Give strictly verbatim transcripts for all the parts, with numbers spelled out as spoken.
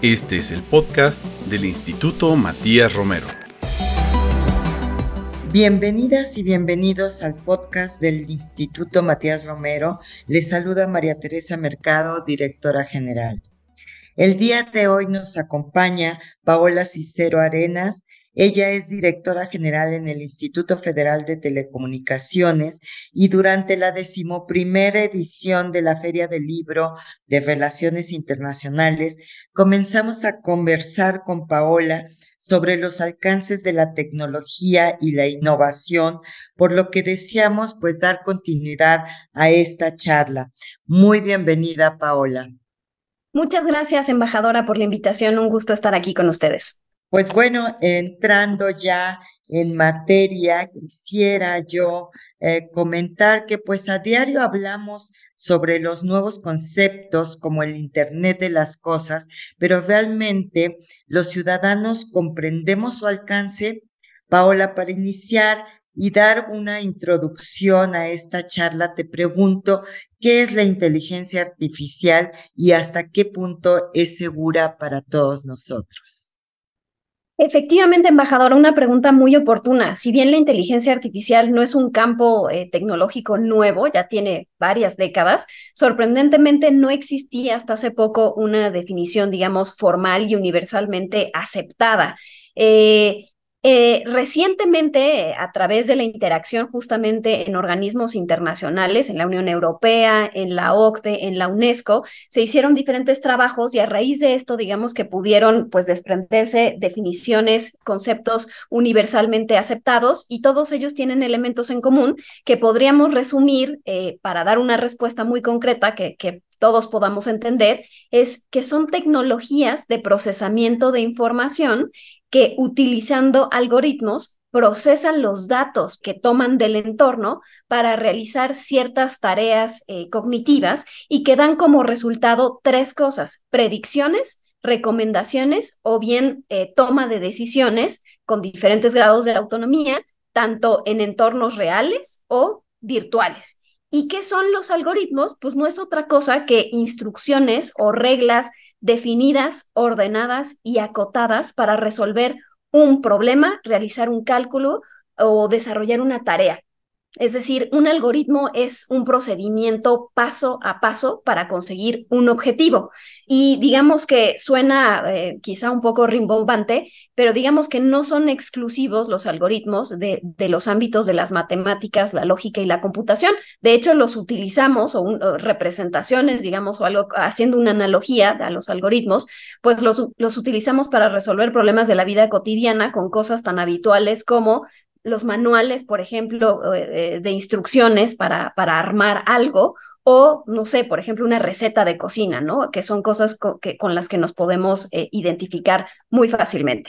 Este es el podcast del Instituto Matías Romero. Bienvenidas y bienvenidos al podcast del Instituto Matías Romero. Les saluda María Teresa Mercado, directora general. El día de hoy nos acompaña Paola Cicero Arenas. Ella es directora general en el Instituto Federal de Telecomunicaciones y durante la decimoprimera edición de la Feria del Libro de Relaciones Internacionales comenzamos a conversar con Paola sobre los alcances de la tecnología y la innovación, por lo que deseamos pues dar continuidad a esta charla. Muy bienvenida, Paola. Muchas gracias, embajadora, por la invitación. Un gusto estar aquí con ustedes. Pues bueno, entrando ya en materia, quisiera yo eh, comentar que pues a diario hablamos sobre los nuevos conceptos como el Internet de las cosas, pero realmente los ciudadanos comprendemos su alcance. Paola, para iniciar y dar una introducción a esta charla, te pregunto, ¿qué es la inteligencia artificial y hasta qué punto es segura para todos nosotros? Efectivamente, embajadora, una pregunta muy oportuna. Si bien la inteligencia artificial no es un campo eh, tecnológico nuevo, ya tiene varias décadas, sorprendentemente no existía hasta hace poco una definición, digamos, formal y universalmente aceptada. Eh, Eh, recientemente, a través de la interacción justamente en organismos internacionales, en la Unión Europea, en la O C D E, en la UNESCO, se hicieron diferentes trabajos y a raíz de esto, digamos que pudieron pues desprenderse definiciones, conceptos universalmente aceptados y todos ellos tienen elementos en común que podríamos resumir eh, para dar una respuesta muy concreta que, que todos podamos entender, es que son tecnologías de procesamiento de información que utilizando algoritmos procesan los datos que toman del entorno para realizar ciertas tareas eh, cognitivas y que dan como resultado tres cosas: predicciones, recomendaciones o bien eh, toma de decisiones con diferentes grados de autonomía, tanto en entornos reales o virtuales. ¿Y qué son los algoritmos? Pues no es otra cosa que instrucciones o reglas definidas, ordenadas y acotadas para resolver un problema, realizar un cálculo o desarrollar una tarea. Es decir, un algoritmo es un procedimiento paso a paso para conseguir un objetivo. Y digamos que suena eh, quizá un poco rimbombante, pero digamos que no son exclusivos los algoritmos de, de los ámbitos de las matemáticas, la lógica y la computación. De hecho, los utilizamos o, un, o representaciones, digamos, o algo haciendo una analogía a los algoritmos, pues los, los utilizamos para resolver problemas de la vida cotidiana con cosas tan habituales como los manuales, por ejemplo, eh, de instrucciones para, para armar algo, o, no sé, por ejemplo, una receta de cocina, ¿no? Que son cosas co que, con las que nos podemos eh, identificar muy fácilmente.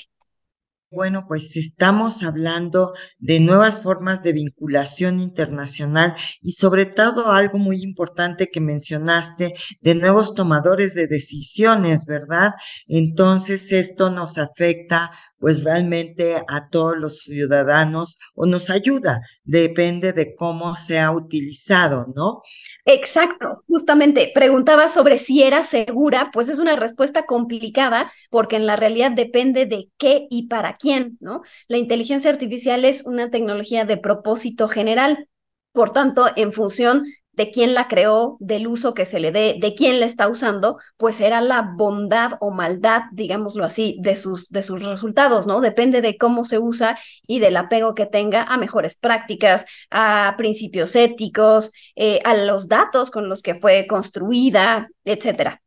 Bueno, pues estamos hablando de nuevas formas de vinculación internacional y sobre todo algo muy importante que mencionaste, de nuevos tomadores de decisiones, ¿verdad? Entonces esto nos afecta pues realmente a todos los ciudadanos o nos ayuda, depende de cómo sea utilizado, ¿no? Exacto, justamente preguntaba sobre si era segura, pues es una respuesta complicada porque en la realidad depende de qué y para quién, ¿no? La inteligencia artificial es una tecnología de propósito general, por tanto, en función de quién la creó, del uso que se le dé, de quién la está usando, pues será la bondad o maldad, digámoslo así, de sus, de sus resultados, ¿no? Depende de cómo se usa y del apego que tenga a mejores prácticas, a principios éticos, eh, a los datos con los que fue construida, etcétera.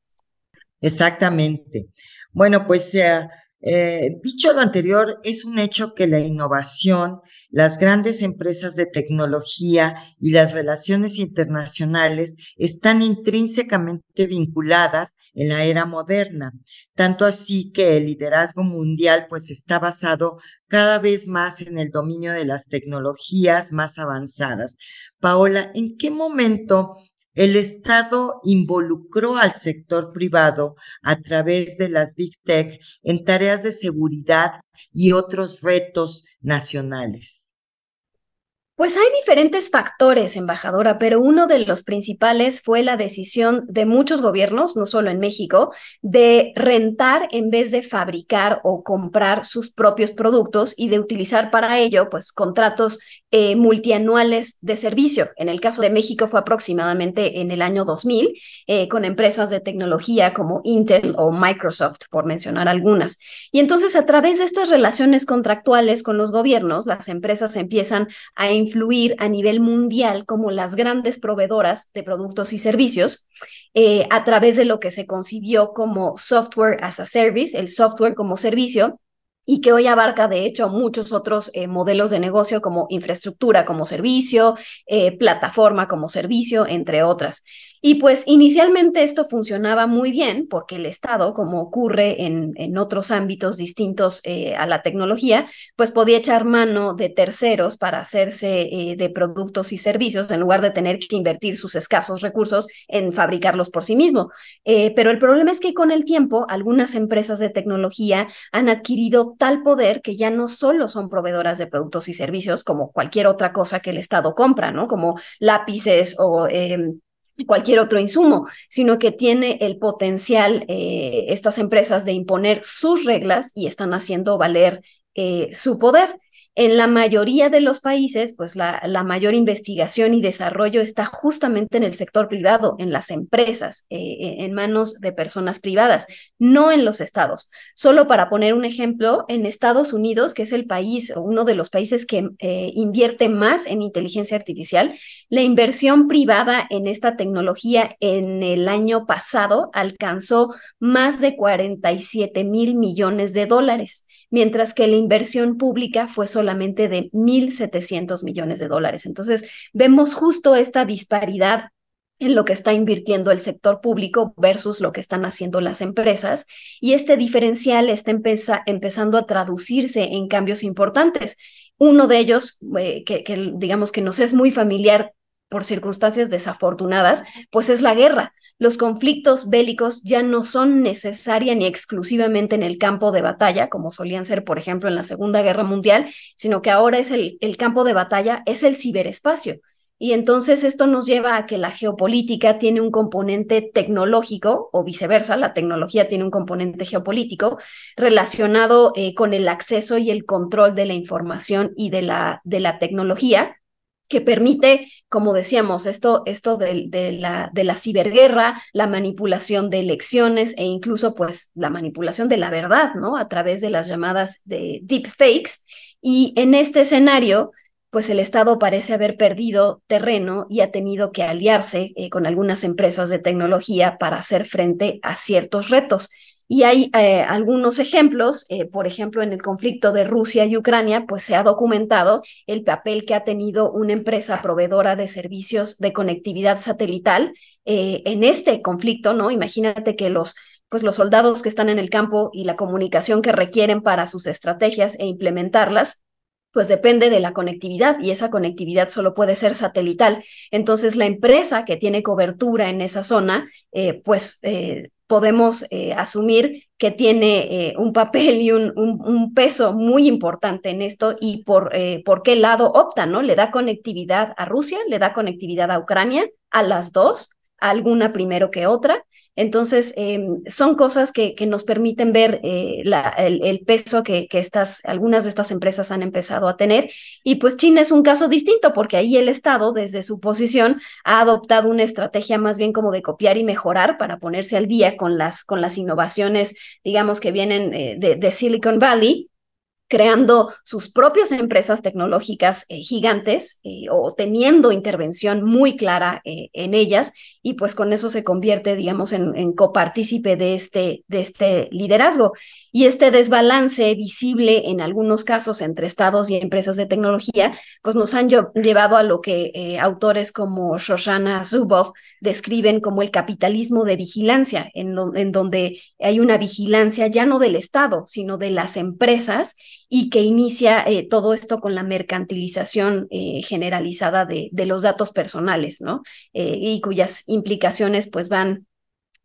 Exactamente. Bueno, pues eh, eh, dicho lo anterior, es un hecho que la innovación, las grandes empresas de tecnología y las relaciones internacionales están intrínsecamente vinculadas en la era moderna, tanto así que el liderazgo mundial pues está basado cada vez más en el dominio de las tecnologías más avanzadas. Paola, ¿en qué momento el Estado involucró al sector privado a través de las Big Tech en tareas de seguridad y otros retos nacionales? Pues hay diferentes factores, embajadora, pero uno de los principales fue la decisión de muchos gobiernos, no solo en México, de rentar en vez de fabricar o comprar sus propios productos y de utilizar para ello, pues, contratos eh, multianuales de servicio. En el caso de México fue aproximadamente en el año dos mil, eh, con empresas de tecnología como Intel o Microsoft, por mencionar algunas. Y entonces, a través de estas relaciones contractuales con los gobiernos, las empresas empiezan a influir a nivel mundial como las grandes proveedoras de productos y servicios eh, a través de lo que se concibió como software as a service, el software como servicio, y que hoy abarca, de hecho, muchos otros eh, modelos de negocio como infraestructura como servicio, eh, plataforma como servicio, entre otras. Y pues inicialmente esto funcionaba muy bien porque el Estado, como ocurre en, en otros ámbitos distintos eh, a la tecnología, pues podía echar mano de terceros para hacerse eh, de productos y servicios en lugar de tener que invertir sus escasos recursos en fabricarlos por sí mismo. Eh, pero el problema es que con el tiempo algunas empresas de tecnología han adquirido tal poder que ya no solo son proveedoras de productos y servicios como cualquier otra cosa que el Estado compra, ¿no? Como lápices o eh, cualquier otro insumo, sino que tiene el potencial eh, estas empresas de imponer sus reglas y están haciendo valer eh, su poder. En la mayoría de los países, pues la, la mayor investigación y desarrollo está justamente en el sector privado, en las empresas, eh, en manos de personas privadas, no en los estados. Solo para poner un ejemplo, en Estados Unidos, que es el país, uno de los países que eh, invierte más en inteligencia artificial, la inversión privada en esta tecnología en el año pasado alcanzó más de cuarenta y siete mil millones de dólares, mientras que la inversión pública fue solamente de mil setecientos millones de dólares. Entonces, vemos justo esta disparidad en lo que está invirtiendo el sector público versus lo que están haciendo las empresas, y este diferencial está empeza, empezando a traducirse en cambios importantes. Uno de ellos, eh, que, que digamos que nos es muy familiar por circunstancias desafortunadas, pues es la guerra. Los conflictos bélicos ya no son necesariamente ni exclusivamente en el campo de batalla, como solían ser, por ejemplo, en la Segunda Guerra Mundial, sino que ahora es el, el campo de batalla, es el ciberespacio. Y entonces esto nos lleva a que la geopolítica tiene un componente tecnológico, o viceversa, la tecnología tiene un componente geopolítico relacionado eh, con el acceso y el control de la información y de la, de la tecnología, que permite, como decíamos, esto, esto de, de, la, de la ciberguerra, la manipulación de elecciones e incluso pues la manipulación de la verdad, ¿no? A través de las llamadas de deepfakes. Y en este escenario, pues el Estado parece haber perdido terreno y ha tenido que aliarse eh, con algunas empresas de tecnología para hacer frente a ciertos retos. Y hay eh, algunos ejemplos, eh, por ejemplo, en el conflicto de Rusia y Ucrania, pues se ha documentado el papel que ha tenido una empresa proveedora de servicios de conectividad satelital eh, en este conflicto, ¿no? Imagínate que los, pues los soldados que están en el campo y la comunicación que requieren para sus estrategias e implementarlas, pues depende de la conectividad, y esa conectividad solo puede ser satelital. Entonces, la empresa que tiene cobertura en esa zona, eh, pues eh, podemos eh, asumir que tiene eh, un papel y un, un, un peso muy importante en esto, y por, eh, por qué lado opta, ¿no? Le da conectividad a Rusia, le da conectividad a Ucrania, a las dos, a alguna primero que otra. Entonces, eh, son cosas que, que nos permiten ver eh, la, el, el peso que, que estas, algunas de estas empresas han empezado a tener. Y pues China es un caso distinto, porque ahí el Estado, desde su posición, ha adoptado una estrategia más bien como de copiar y mejorar para ponerse al día con las, con las innovaciones, digamos, que vienen eh, de, de Silicon Valley, creando sus propias empresas tecnológicas eh, gigantes eh, o teniendo intervención muy clara eh, en ellas, y pues con eso se convierte, digamos, en, en copartícipe de este, de este liderazgo. Y este desbalance visible en algunos casos entre estados y empresas de tecnología, pues nos han llevado a lo que eh, autores como Shoshana Zuboff describen como el capitalismo de vigilancia, en, lo, en donde hay una vigilancia ya no del Estado, sino de las empresas, y que inicia eh, todo esto con la mercantilización eh, generalizada de, de los datos personales, ¿no? Eh, y cuyas implicaciones pues van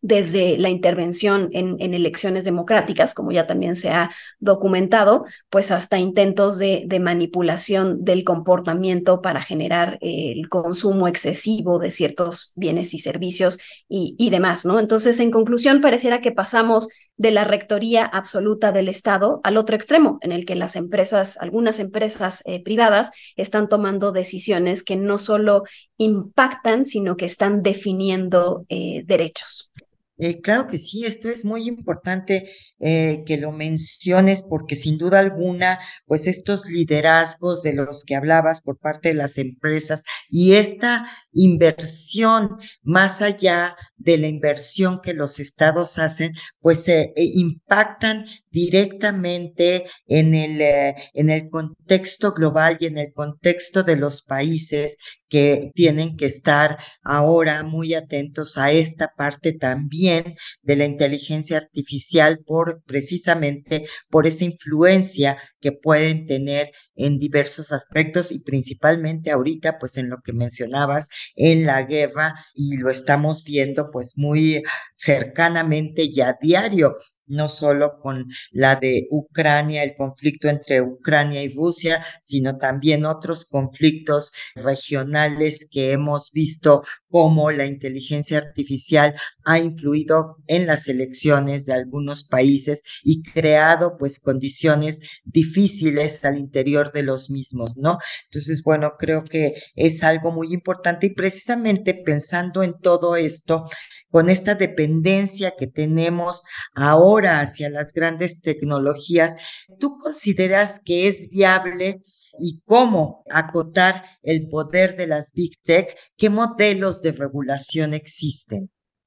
desde la intervención en, en elecciones democráticas, como ya también se ha documentado, pues hasta intentos de, de manipulación del comportamiento para generar eh, el consumo excesivo de ciertos bienes y servicios y, y demás, ¿no? Entonces, en conclusión, pareciera que pasamos de la rectoría absoluta del Estado al otro extremo, en el que las empresas, algunas empresas eh, privadas, están tomando decisiones que no solo impactan, sino que están definiendo eh, derechos. Eh, claro que sí, esto es muy importante eh, que lo menciones porque sin duda alguna, pues estos liderazgos de los que hablabas por parte de las empresas y esta inversión más allá de la inversión que los estados hacen, pues eh, eh, impactan directamente en el, eh, en el contexto global y en el contexto de los países que tienen que estar ahora muy atentos a esta parte también de la inteligencia artificial por precisamente por esa influencia que pueden tener en diversos aspectos y principalmente ahorita pues en lo que mencionabas en la guerra y lo estamos viendo pues muy cercanamente y a diario, no solo con la de Ucrania, el conflicto entre Ucrania y Rusia, sino también otros conflictos regionales que hemos visto cómo la inteligencia artificial ha influido en las elecciones de algunos países y creado pues condiciones difíciles al interior de los mismos, ¿no? Entonces, bueno, creo que es algo muy importante y precisamente pensando en todo esto, con esta dependencia que tenemos ahora hacia las grandes tecnologías, ¿tú consideras que es viable y cómo acotar el poder de las Big Tech? ¿Qué modelos de regulación existen?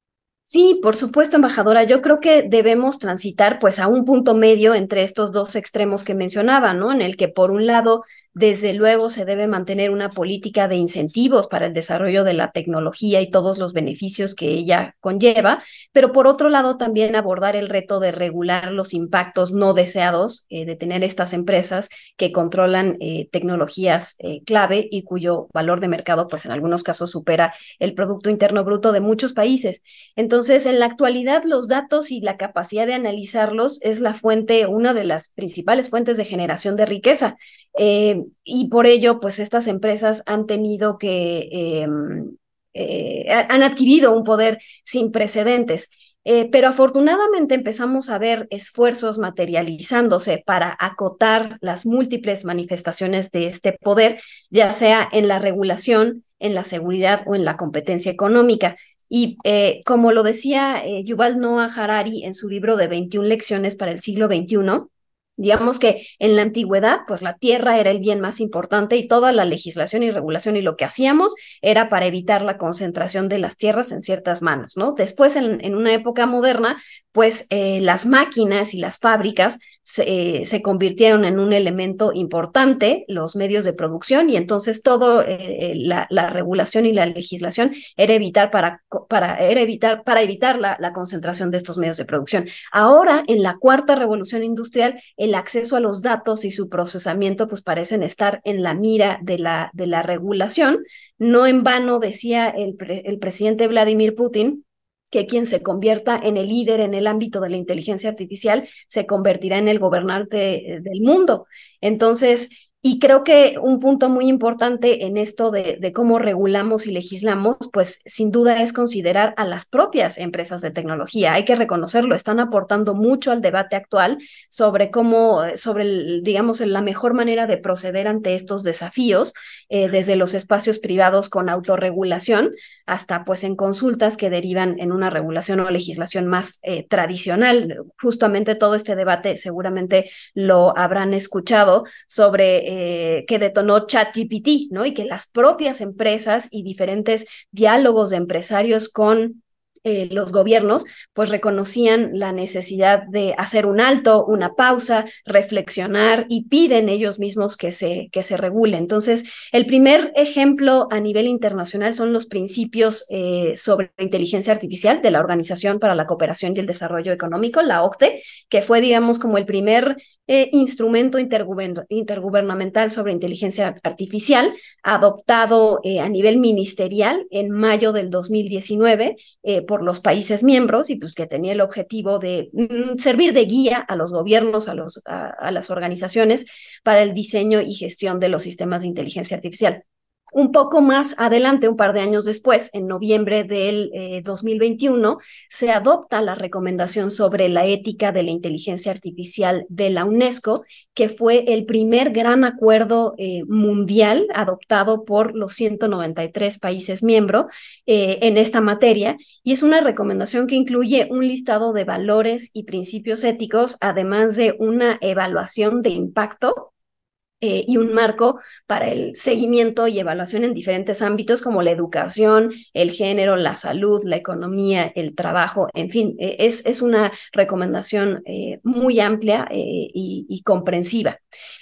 Sí, por supuesto, embajadora. Yo creo que debemos transitar pues a un punto medio entre estos dos extremos que mencionaba, ¿no? En el que por un lado, desde luego se debe mantener una política de incentivos para el desarrollo de la tecnología y todos los beneficios que ella conlleva, pero por otro lado también abordar el reto de regular los impactos no deseados eh, de tener estas empresas que controlan eh, tecnologías eh, clave y cuyo valor de mercado pues en algunos casos supera el Producto Interno Bruto de muchos países. Entonces, en la actualidad, los datos y la capacidad de analizarlos es la fuente, una de las principales fuentes de generación de riqueza. Eh, y por ello, pues estas empresas han tenido que, eh, eh, han adquirido un poder sin precedentes. Eh, pero afortunadamente empezamos a ver esfuerzos materializándose para acotar las múltiples manifestaciones de este poder, ya sea en la regulación, en la seguridad o en la competencia económica. Y eh, como lo decía eh, Yuval Noah Harari en su libro de veintiuna lecciones para el siglo veintiuno, digamos que en la antigüedad, pues la tierra era el bien más importante y toda la legislación y regulación y lo que hacíamos era para evitar la concentración de las tierras en ciertas manos, ¿no? Después, en, en una época moderna, pues eh, las máquinas y las fábricas se, eh, se convirtieron en un elemento importante, los medios de producción, y entonces todo eh, la, la regulación y la legislación era evitar para, para, era evitar, para evitar la, la concentración de estos medios de producción. Ahora, en la cuarta revolución industrial, el acceso a los datos y su procesamiento pues parecen estar en la mira de la, de la regulación. No en vano decía el, pre, el presidente Vladimir Putin que quien se convierta en el líder en el ámbito de la inteligencia artificial se convertirá en el gobernante del mundo. Entonces, y creo que un punto muy importante en esto de, de cómo regulamos y legislamos, pues sin duda es considerar a las propias empresas de tecnología. Hay que reconocerlo, están aportando mucho al debate actual sobre cómo, sobre, el, digamos, la mejor manera de proceder ante estos desafíos, eh, desde los espacios privados con autorregulación hasta pues en consultas que derivan en una regulación o legislación más eh, tradicional. Justamente todo este debate seguramente lo habrán escuchado sobre Eh, que detonó ChatGPT, ¿no? Y que las propias empresas y diferentes diálogos de empresarios con eh, los gobiernos, pues reconocían la necesidad de hacer un alto, una pausa, reflexionar y piden ellos mismos que se, que se regule. Entonces, el primer ejemplo a nivel internacional son los principios eh, sobre inteligencia artificial de la Organización para la Cooperación y el Desarrollo Económico, la O C D E, que fue, digamos, como el primer eh, instrumento interguber- intergubernamental sobre inteligencia artificial, adoptado eh, a nivel ministerial en mayo del dos mil diecinueve eh, por por los países miembros y pues que tenía el objetivo de mm, servir de guía a los gobiernos, a, los, a, a las organizaciones para el diseño y gestión de los sistemas de inteligencia artificial. Un poco más adelante, un par de años después, en noviembre del eh, dos mil veintiuno, se adopta la recomendación sobre la ética de la inteligencia artificial de la UNESCO, que fue el primer gran acuerdo eh, mundial adoptado por los ciento noventa y tres países miembros eh, en esta materia, y es una recomendación que incluye un listado de valores y principios éticos, además de una evaluación de impacto Eh, y un marco para el seguimiento y evaluación en diferentes ámbitos como la educación, el género, la salud, la economía, el trabajo, en fin, eh, es, es una recomendación eh, muy amplia eh, y, y comprensiva.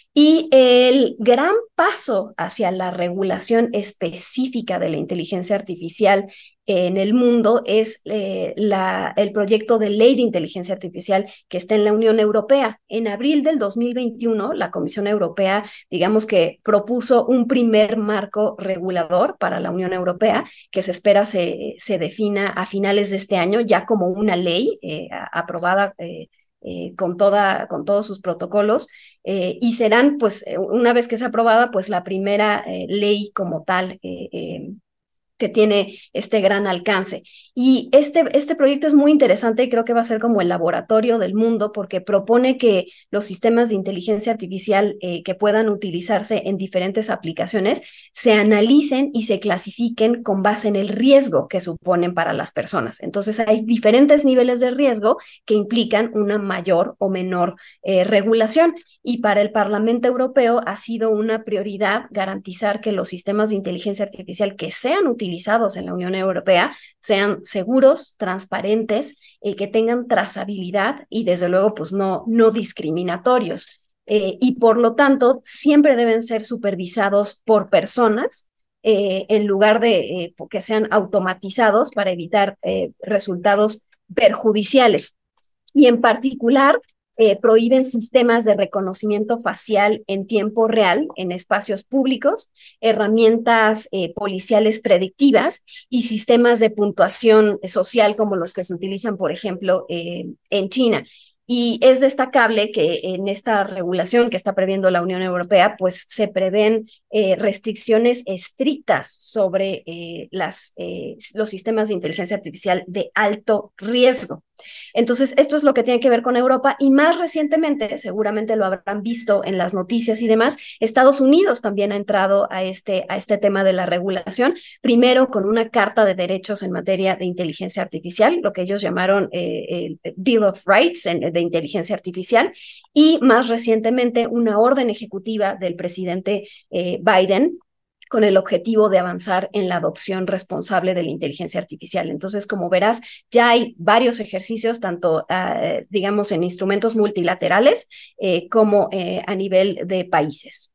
Y el gran paso hacia la regulación específica de la inteligencia artificial en el mundo es eh, la, el proyecto de ley de inteligencia artificial que está en la Unión Europea. En abril del dos mil veintiuno, la Comisión Europea, digamos que propuso un primer marco regulador para la Unión Europea que se espera se, se defina a finales de este año ya como una ley eh, aprobada eh, Eh, con, toda, con todos sus protocolos, eh, y serán, pues, una vez que sea aprobada, pues la primera eh, ley como tal eh, eh, que tiene este gran alcance. Y este, este proyecto es muy interesante y creo que va a ser como el laboratorio del mundo porque propone que los sistemas de inteligencia artificial eh, que puedan utilizarse en diferentes aplicaciones se analicen y se clasifiquen con base en el riesgo que suponen para las personas. Entonces hay diferentes niveles de riesgo que implican una mayor o menor eh, regulación. Y para el Parlamento Europeo ha sido una prioridad garantizar que los sistemas de inteligencia artificial que sean utilizados en la Unión Europea sean seguros, transparentes, eh, que tengan trazabilidad y desde luego pues no, no discriminatorios. Eh, y por lo tanto siempre deben ser supervisados por personas eh, en lugar de eh, que sean automatizados para evitar eh, resultados perjudiciales. Y en particular, Eh, prohíben sistemas de reconocimiento facial en tiempo real en espacios públicos, herramientas eh, policiales predictivas y sistemas de puntuación social como los que se utilizan, por ejemplo, eh, en China. Y es destacable que en esta regulación que está previendo la Unión Europea, pues se prevén eh, restricciones estrictas sobre eh, las, eh, los sistemas de inteligencia artificial de alto riesgo. Entonces, esto es lo que tiene que ver con Europa y más recientemente, seguramente lo habrán visto en las noticias y demás, Estados Unidos también ha entrado a este, a este tema de la regulación, primero con una carta de derechos en materia de inteligencia artificial, lo que ellos llamaron eh, el Bill of Rights en, de inteligencia artificial, y más recientemente una orden ejecutiva del presidente eh, Biden con el objetivo de avanzar en la adopción responsable de la inteligencia artificial. Entonces, como verás, ya hay varios ejercicios, tanto, uh, digamos, en instrumentos multilaterales eh, como eh, a nivel de países.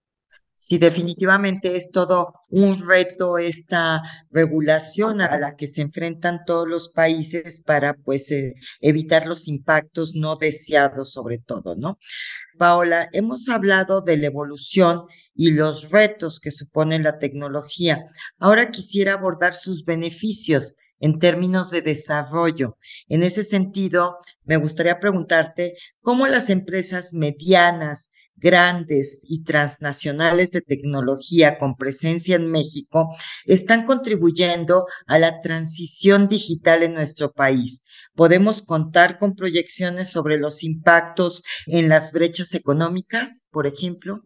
Sí, definitivamente es todo un reto esta regulación a la que se enfrentan todos los países para, pues, eh, evitar los impactos no deseados, sobre todo, ¿no? Paola, hemos hablado de la evolución y los retos que supone la tecnología. Ahora quisiera abordar sus beneficios en términos de desarrollo. En ese sentido, me gustaría preguntarte cómo las empresas medianas, grandes y transnacionales de tecnología con presencia en México están contribuyendo a la transición digital en nuestro país. ¿Podemos contar con proyecciones sobre los impactos en las brechas económicas, por ejemplo?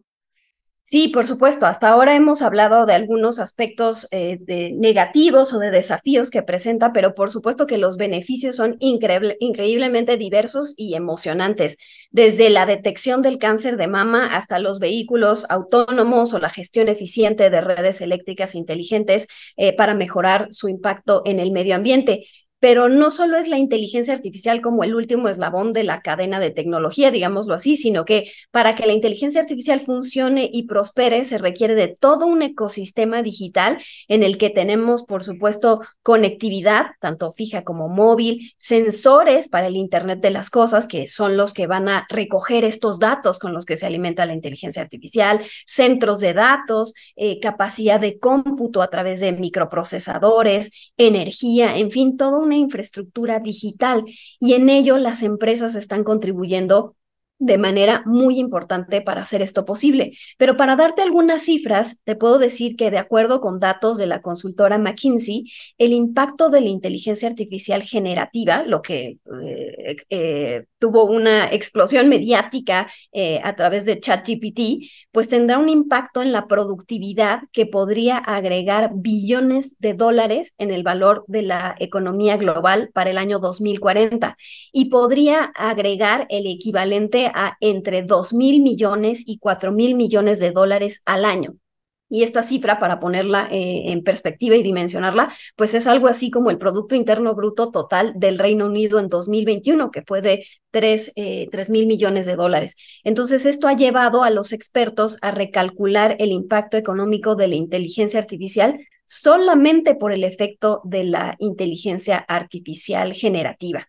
Sí, por supuesto. Hasta ahora hemos hablado de algunos aspectos eh, de negativos o de desafíos que presenta, pero por supuesto que los beneficios son increíble, increíblemente diversos y emocionantes, desde la detección del cáncer de mama hasta los vehículos autónomos o la gestión eficiente de redes eléctricas inteligentes eh, para mejorar su impacto en el medio ambiente. Pero no solo es la inteligencia artificial como el último eslabón de la cadena de tecnología, digámoslo así, sino que para que la inteligencia artificial funcione y prospere se requiere de todo un ecosistema digital en el que tenemos, por supuesto, conectividad, tanto fija como móvil, sensores para el Internet de las cosas, que son los que van a recoger estos datos con los que se alimenta la inteligencia artificial, centros de datos, eh, capacidad de cómputo a través de microprocesadores, energía, en fin, todo un una infraestructura digital y en ello las empresas están contribuyendo de manera muy importante para hacer esto posible. Pero para darte algunas cifras, te puedo decir que de acuerdo con datos de la consultora McKinsey, el impacto de la inteligencia artificial generativa, lo que eh, eh, tuvo una explosión mediática eh, a través de ChatGPT, pues tendrá un impacto en la productividad que podría agregar billones de dólares en el valor de la economía global para el año dos mil cuarenta y podría agregar el equivalente a entre dos mil millones y cuatro mil millones de dólares al año. Y esta cifra, para ponerla eh, en perspectiva y dimensionarla, pues es algo así como el Producto Interno Bruto total del Reino Unido en dos mil veintiuno, que fue de tres mil millones de dólares. Entonces, esto ha llevado a los expertos a recalcular el impacto económico de la inteligencia artificial solamente por el efecto de la inteligencia artificial generativa.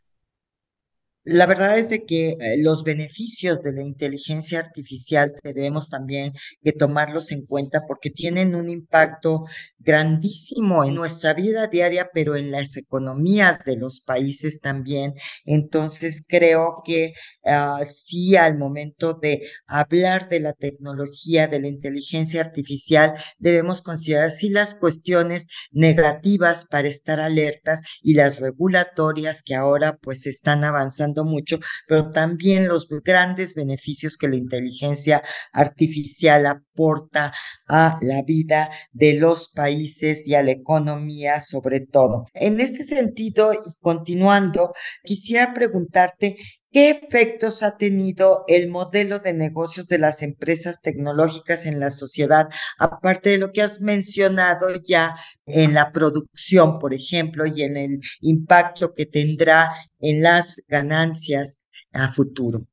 La verdad es de que eh, los beneficios de la inteligencia artificial debemos también que tomarlos en cuenta porque tienen un impacto grandísimo en nuestra vida diaria, pero en las economías de los países también. Entonces, creo que uh, sí, al momento de hablar de la tecnología, de la inteligencia artificial, debemos considerar sí las cuestiones negativas para estar alertas y las regulatorias que ahora pues están avanzando mucho, pero también los grandes beneficios que la inteligencia artificial aporta a la vida de los países y a la economía sobre todo. En este sentido, y continuando, quisiera preguntarte ¿qué efectos ha tenido el modelo de negocios de las empresas tecnológicas en la sociedad, aparte de lo que has mencionado ya en la producción, por ejemplo, y en el impacto que tendrá en las ganancias a futuro?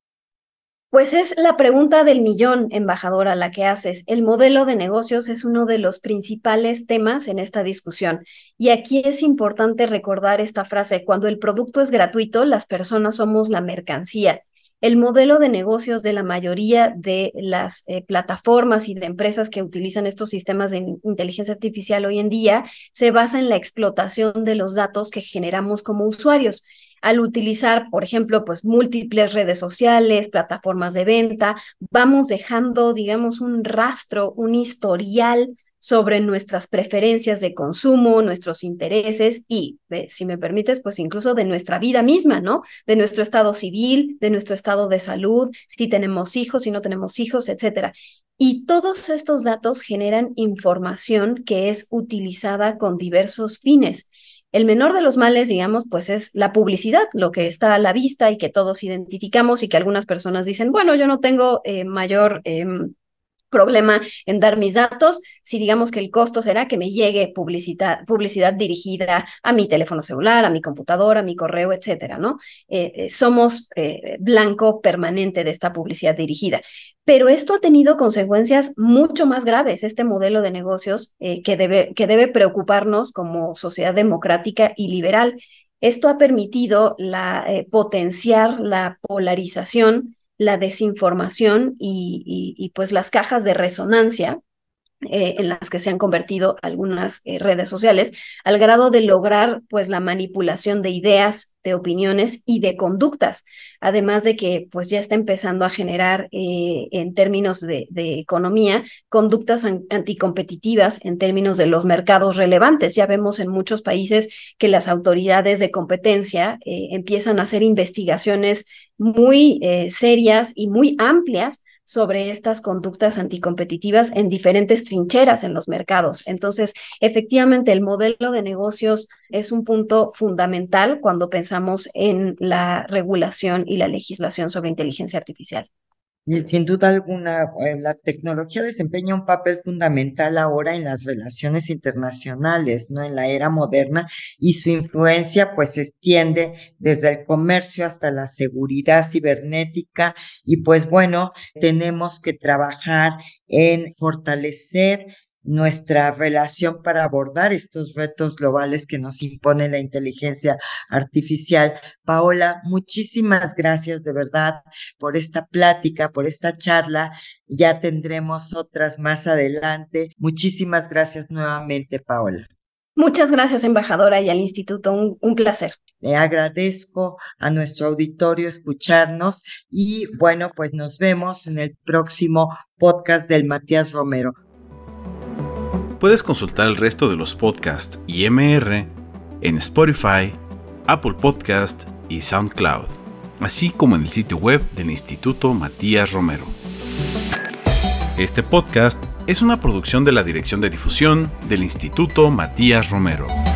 Pues es la pregunta del millón, embajadora, la que haces. El modelo de negocios es uno de los principales temas en esta discusión. Y aquí es importante recordar esta frase: cuando el producto es gratuito, las personas somos la mercancía. El modelo de negocios de la mayoría de las eh, plataformas y de empresas que utilizan estos sistemas de inteligencia artificial hoy en día se basa en la explotación de los datos que generamos como usuarios. Al utilizar, por ejemplo, pues múltiples redes sociales, plataformas de venta, vamos dejando, digamos, un rastro, un historial sobre nuestras preferencias de consumo, nuestros intereses y, eh, si me permites, pues incluso de nuestra vida misma, ¿no? De nuestro estado civil, de nuestro estado de salud, si tenemos hijos, si no tenemos hijos, etcétera. Y todos estos datos generan información que es utilizada con diversos fines. El menor de los males, digamos, pues es la publicidad, lo que está a la vista y que todos identificamos y que algunas personas dicen, bueno, yo no tengo eh, mayor eh, problema en dar mis datos, si digamos que el costo será que me llegue publicidad, publicidad dirigida a mi teléfono celular, a mi computadora, a mi correo, etcétera, ¿no? Eh, eh, somos eh, blanco permanente de esta publicidad dirigida. Pero esto ha tenido consecuencias mucho más graves, este modelo de negocios eh, que, debe, que debe preocuparnos como sociedad democrática y liberal. Esto ha permitido la, eh, potenciar la polarización, la desinformación y, y, y pues las cajas de resonancia eh, en las que se han convertido algunas eh, redes sociales, al grado de lograr pues la manipulación de ideas, de opiniones y de conductas, además de que pues ya está empezando a generar eh, en términos de, de economía conductas an anticompetitivas en términos de los mercados relevantes. Ya vemos en muchos países que las autoridades de competencia eh, empiezan a hacer investigaciones muy eh, serias y muy amplias sobre estas conductas anticompetitivas en diferentes trincheras en los mercados. Entonces, efectivamente, el modelo de negocios es un punto fundamental cuando pensamos en la regulación y la legislación sobre inteligencia artificial. Y sin duda alguna, eh, la tecnología desempeña un papel fundamental ahora en las relaciones internacionales, ¿no? En la era moderna, y su influencia pues se extiende desde el comercio hasta la seguridad cibernética, y pues bueno, tenemos que trabajar en fortalecer nuestra relación para abordar estos retos globales que nos impone la inteligencia artificial. Paola, muchísimas gracias de verdad por esta plática, por esta charla. Ya tendremos otras más adelante. Muchísimas gracias nuevamente, Paola. Muchas gracias, embajadora, y al instituto. Un, un placer. Le agradezco a nuestro auditorio escucharnos y bueno, pues nos vemos en el próximo podcast del Matías Romero. Puedes consultar el resto de los podcasts I M R en Spotify, Apple Podcast y SoundCloud, así como en el sitio web del Instituto Matías Romero. Este podcast es una producción de la Dirección de Difusión del Instituto Matías Romero.